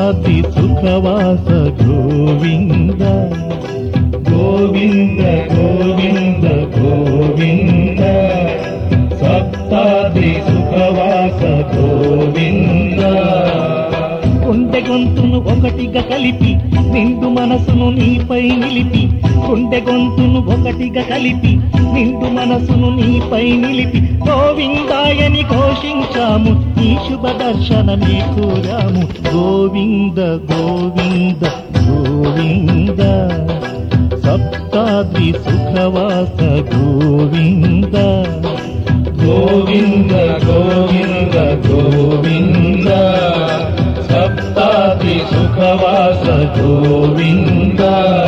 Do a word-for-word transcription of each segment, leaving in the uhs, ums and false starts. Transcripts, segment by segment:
సప్తాద్రి సుఖవాస గోవింద గోవింద గోవింద గోవింద సప్తాద్రి సుఖవాస గోవింద. గుండె గొంతును ఒకటిగా కలిపి నిండు మనసును నీపై నిలిపి, గుండె గొంతును ఒకటిగా కలిపి నిండు మనసును నీపై నిలిపి, గోవిందాయని ఘోషించాము నీ శుభ దర్శనమే కోరాము. గోవింద గోవింద గోవింద సప్తాద్రి సుఖవాస గోవింద గోవింద గోవింద గోవింద సప్తాద్రి సుఖవాస గోవింద.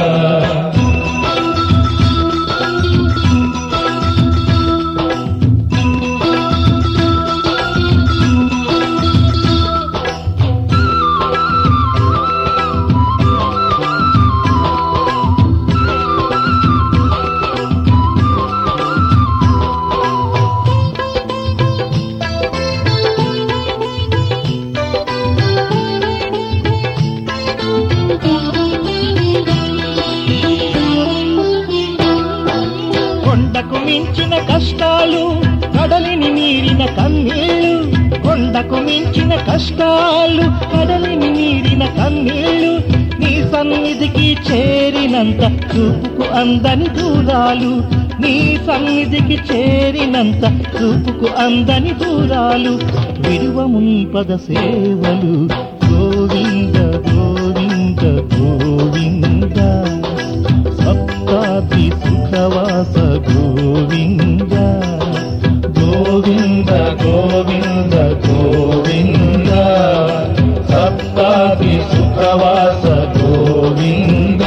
కొండకు మించిన కష్టాలు కడలిని మీరిన కన్నీళ్ళు, కొండకు మించిన కష్టాలు కడలిని మీరిన కన్నీళ్ళు, నీ సన్నిధికి చేరినంత చూపుకు అందని దూరాలు, నీ సన్నిధికి చేరినంత చూపుకు అందని దూరాలు, విడువము నీ పద సేవలు. గోవింద గోవింద గోవింద సప్తాద్రి సుఖవాస గోవింద గోవింద గోవింద గోవింద సప్తాద్రి సుఖవాస గోవింద.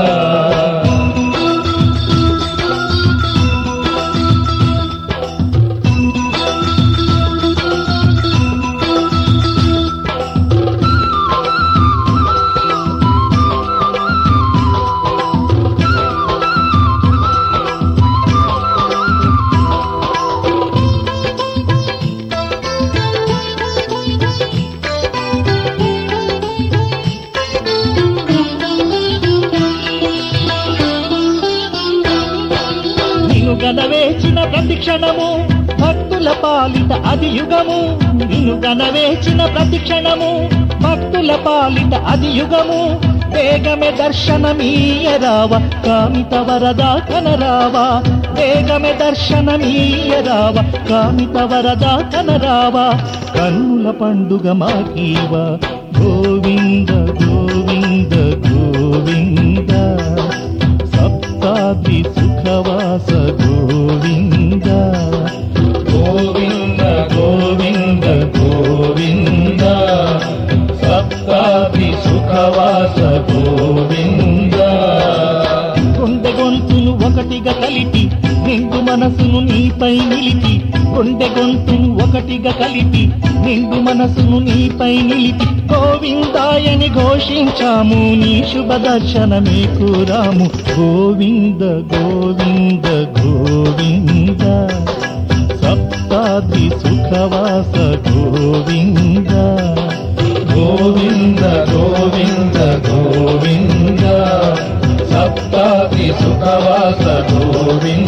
గనవేచిన ప్రతి క్షణము భక్తుల పాలిట అది యుగము, నిన్ను గనవేచిన ప్రతి క్షణము భక్తుల పాలిట అది యుగము, వేగమే దర్శనమీయరావ కామిత వరద కనరావా, వేగమే దర్శనమీయరావ కామిత వరద కనరావా, కన్నుల పండుగ మాకీవా. గోవింద గోవింద గోవింద సప్తాద్రి సుఖవాస గోవింద గోవింద గోవింద గోవింద సప్తాద్రి సుఖవాస గోవింద. గుండె గొంతును ఒకటిగా కలిపి నిండు మనసును నీపై నిలిపి, గుండె గొంతును ఒకటిగా కలిపి నిండు మనసును నీపై నిలిపి, గోవిందాయని ఘోషించాము నీ శుభ దర్శనమే కోరాము. గోవింద గోవింద గోవింద సప్తాద్రి సుఖవాస గోవింద గోవింద గోవింద గోవింద సప్తాద్రి సుఖవాస గోవింద.